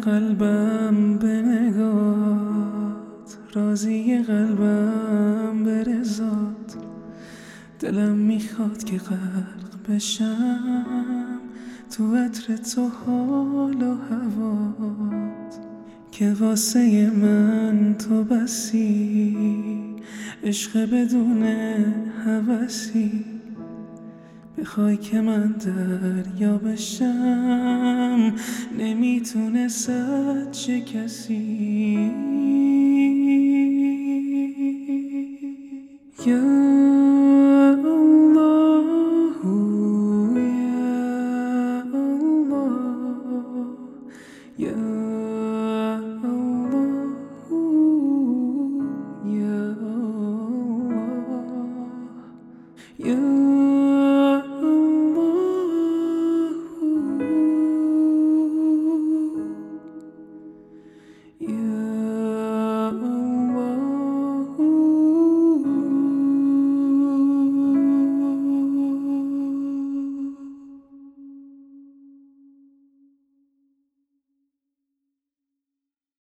قلبم به نگات، راضی قلبم به رضات. دلم میخواد که غرق بشم تو عطر تو، حال و هوات، که واسه من تو بسی، عشق بدون هوسی. بخوای که من دریا بشم، نمیتونه صد چه کسی. یا الله، یا الله، یا الله، یا الله، یا you